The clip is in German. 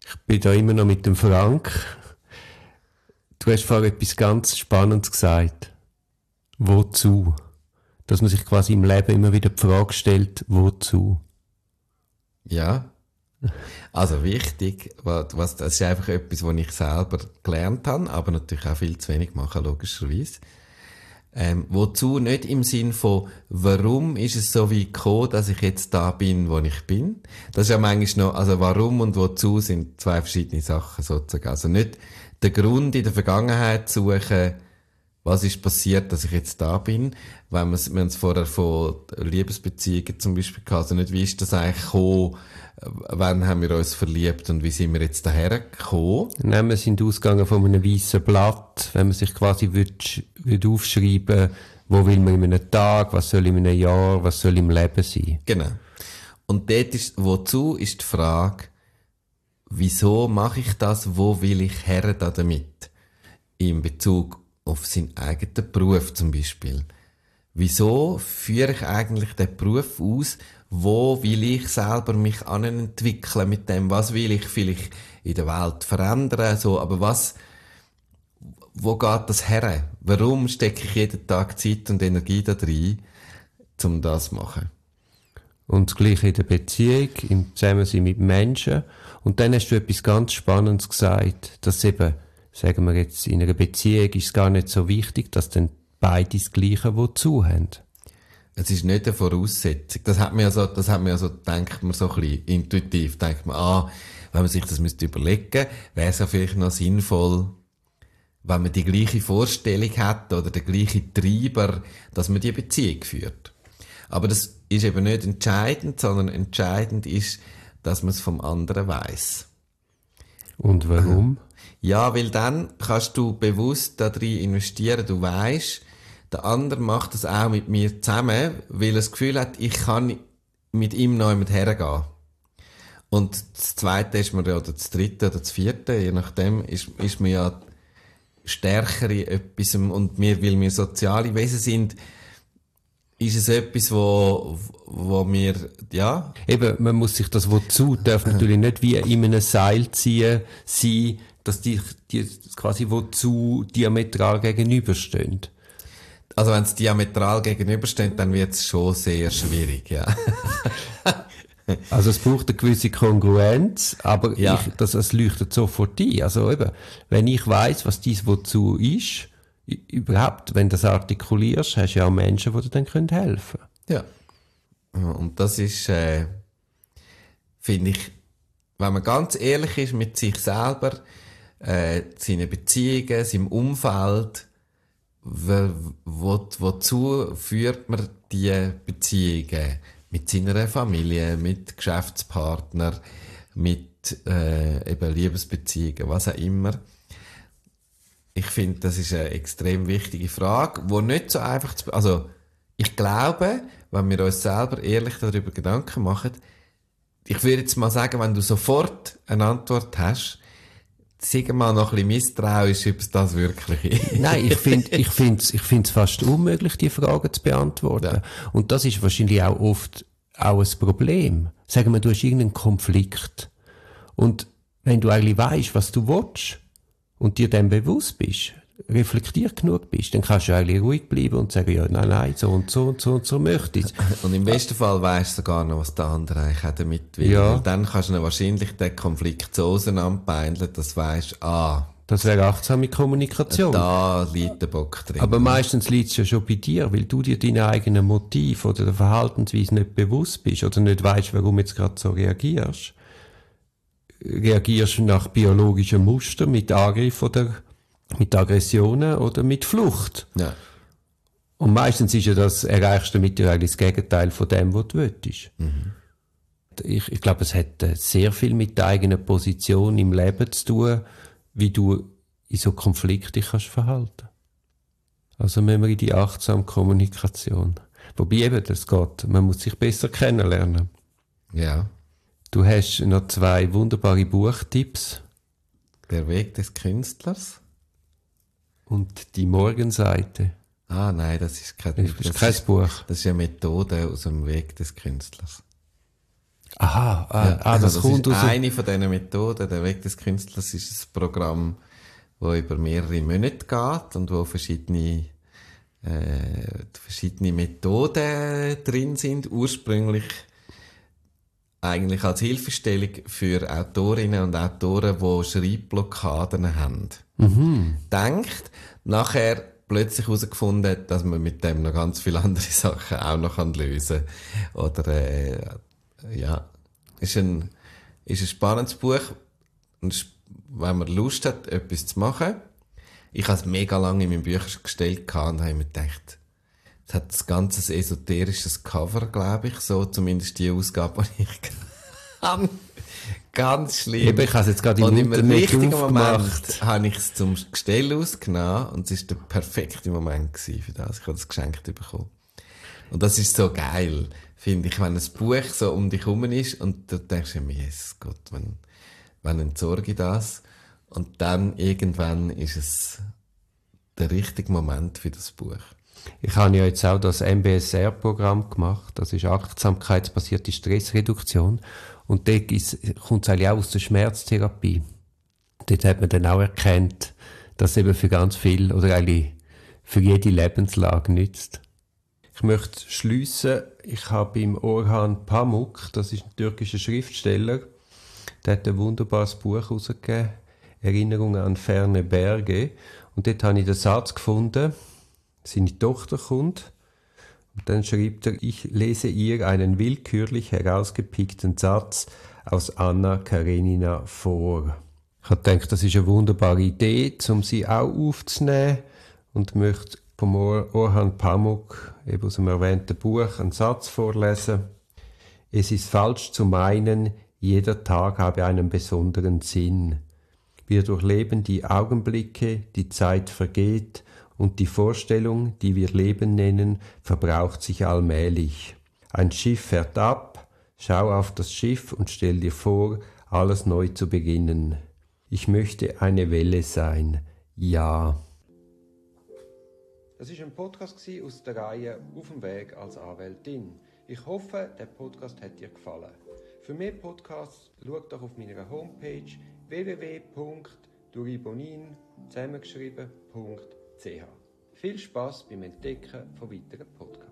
Ich bin da immer noch mit dem Frank. Du hast vorhin etwas ganz Spannendes gesagt. Wozu? Dass man sich quasi im Leben immer wieder die Frage stellt, wozu? Ja. Also wichtig, das ist einfach etwas, was ich selber gelernt habe, aber natürlich auch viel zu wenig mache, logischerweise. Wozu nicht im Sinn von, warum ist es so weit gekommen, dass ich jetzt da bin, wo ich bin? Das ist ja manchmal noch, also warum und wozu sind zwei verschiedene Sachen sozusagen. Also nicht den Grund in der Vergangenheit suchen, was ist passiert, dass ich jetzt da bin, wenn wir es vorher von Liebesbeziehungen zum Beispiel gehabt, also nicht, wie ist das eigentlich gekommen, wann haben wir uns verliebt und wie sind wir jetzt daher gekommen? Nehmen wir sind ausgegangen von einem weißen Blatt, wenn man sich quasi würde aufschreiben, wo will man in einem Tag, was soll in einem Jahr, was soll im Leben sein. Genau. Und dort ist, wozu ist die Frage, wieso mache ich das, wo will ich her damit? In Bezug auf seinen eigenen Beruf zum Beispiel. Wieso führe ich eigentlich den Beruf aus? Wo will ich selber mich entwickeln mit dem? Was will ich vielleicht in der Welt verändern? So, aber wo geht das her? Warum stecke ich jeden Tag Zeit und Energie da rein, um das zu machen? Und das Gleiche in der Beziehung, im Zusammensein mit Menschen. Und dann hast du etwas ganz Spannendes gesagt, dass eben, sagen wir jetzt, in einer Beziehung ist es gar nicht so wichtig, dass dann beide das Gleiche wozu haben. Es ist nicht eine Voraussetzung. Das hat man ja so, denkt man so ein bisschen intuitiv, denkt man, wenn man sich das überlegen müsste, wäre es ja vielleicht noch sinnvoll, wenn man die gleiche Vorstellung hat oder den gleichen Treiber, dass man die Beziehung führt. Aber das ist eben nicht entscheidend, sondern entscheidend ist, dass man es vom anderen weiss. Und warum? Ja, weil dann kannst du bewusst da drin investieren. Du weisst, der andere macht das auch mit mir zusammen, weil er das Gefühl hat, ich kann mit ihm noch jemand hergehen. Und das Zweite ist mir ja, oder das Dritte oder das Vierte, je nachdem, ist mir ja stärker in etwas, und weil wir soziale Wesen sind, ist es etwas, wo wir, ja. Eben, man muss sich das wozu, darf natürlich nicht wie in einem Seil ziehen sein, dass die quasi wozu diametral gegenüberstehen. Also wenn es diametral gegenübersteht, dann wird es schon sehr schwierig, ja. Also es braucht eine gewisse Kongruenz, aber ja. es leuchtet sofort ein. Also eben, wenn ich weiss, was dies wozu ist, überhaupt, wenn du das artikulierst, hast du ja auch Menschen, die dir dann helfen können. Ja. Und das ist, finde ich, wenn man ganz ehrlich ist mit sich selber, seinen Beziehungen, seinem Umfeld, wozu führt man die Beziehungen? Mit seiner Familie, mit Geschäftspartnern, mit eben Liebesbeziehungen, was auch immer. Ich finde, das ist eine extrem wichtige Frage, die nicht so einfach zu... Also, ich glaube, wenn wir uns selber ehrlich darüber Gedanken machen, ich würde jetzt mal sagen, wenn du sofort eine Antwort hast, sag mal noch ein bisschen misstrauisch, ob es das wirklich ist. Nein, ich find's fast unmöglich, die Fragen zu beantworten. Ja. Und das ist wahrscheinlich auch oft auch ein Problem. Sagen wir, du hast irgendeinen Konflikt. Und wenn du eigentlich weisst, was du willst, und dir dem bewusst bist, reflektiert genug bist, dann kannst du eigentlich ruhig bleiben und sagen, ja, nein, so und so und so und so möchte ich. Und im besten Fall weisst du sogar noch, was der andere eigentlich auch damit will. Ja. Weil dann kannst du wahrscheinlich den Konflikt so auseinanderbeindeln, dass du weisst, das wäre achtsame Kommunikation. Da liegt der Bock drin. Aber meistens liegt es ja schon bei dir, weil du dir deine eigenen Motive oder der Verhaltensweise nicht bewusst bist oder nicht weisst, warum du jetzt gerade so reagierst. Reagierst du nach biologischem Muster mit Angriff oder mit Aggressionen oder mit Flucht. Ja. Und meistens ist ja das, erreichst du mit dir eigentlich das Gegenteil von dem, was du willst. Mhm. Ich glaube, es hat sehr viel mit der eigenen Position im Leben zu tun, wie du in so Konflikten dich kannst verhalten. Also müssen wir in die achtsame Kommunikation. Wobei eben, das geht, man muss sich besser kennenlernen. Ja. Du hast noch 2 wunderbare Buchtipps. Der Weg des Künstlers. Und die Morgenseite. Nein, das ist kein Buch. Das ist eine Methode aus dem Weg des Künstlers. Das kommt ist aus... eine von diesen Methoden. Der Weg des Künstlers ist ein Programm, das über mehrere Monate geht und wo verschiedene Methoden drin sind. Ursprünglich eigentlich als Hilfestellung für Autorinnen und Autoren, die Schreibblockaden haben. Denkt, nachher plötzlich herausgefunden, dass man mit dem noch ganz viele andere Sachen auch noch lösen kann. Oder, ist ein spannendes Buch. Und wenn man Lust hat, etwas zu machen. Ich habe es mega lange in meinem Büchergestell gehabt und habe mir gedacht, es hat ein ganzes esoterisches Cover, glaube ich, so zumindest die Ausgabe, die ich kann. Ganz schlimm. Eben, ich habe es jetzt gerade im Internet Internet richtigen aufgemacht. Moment habe ich es zum Gestell ausgenommen und es war der perfekte Moment gewesen für das. Ich habe das geschenkt bekommen. Und das ist so geil, finde ich, wenn ein Buch so um dich herum ist und du denkst dir, Jesus Gott, wann entsorge ich das? Und dann irgendwann ist es der richtige Moment für das Buch. Ich habe ja jetzt auch das MBSR-Programm gemacht. Das ist achtsamkeitsbasierte Stressreduktion. Und dort kommt es eigentlich auch aus der Schmerztherapie. Dort hat man dann auch erkannt, dass es eben für ganz viel oder eigentlich für jede Lebenslage nützt. Ich möchte schliessen. Ich habe beim Orhan Pamuk, das ist ein türkischer Schriftsteller, der hat ein wunderbares Buch herausgegeben, Erinnerungen an ferne Berge. Und dort habe ich den Satz gefunden, seine Tochter kommt und dann schreibt er, ich lese ihr einen willkürlich herausgepickten Satz aus Anna Karenina vor. Ich habe gedacht, das ist eine wunderbare Idee, um sie auch aufzunehmen und möchte vom Orhan Pamuk, eben aus dem erwähnten Buch, einen Satz vorlesen. Es ist falsch zu meinen, jeder Tag habe einen besonderen Sinn. Wir durchleben die Augenblicke, die Zeit vergeht und die Vorstellung, die wir Leben nennen, verbraucht sich allmählich. Ein Schiff fährt ab, schau auf das Schiff und stell dir vor, alles neu zu beginnen. Ich möchte eine Welle sein. Ja. Das ist ein Podcast aus der Reihe Auf dem Weg als Anwältin. Ich hoffe, der Podcast hat dir gefallen. Für mehr Podcasts schau doch auf meiner Homepage www.duribonin zusammengeschrieben.ch. Viel Spass beim Entdecken von weiteren Podcasts.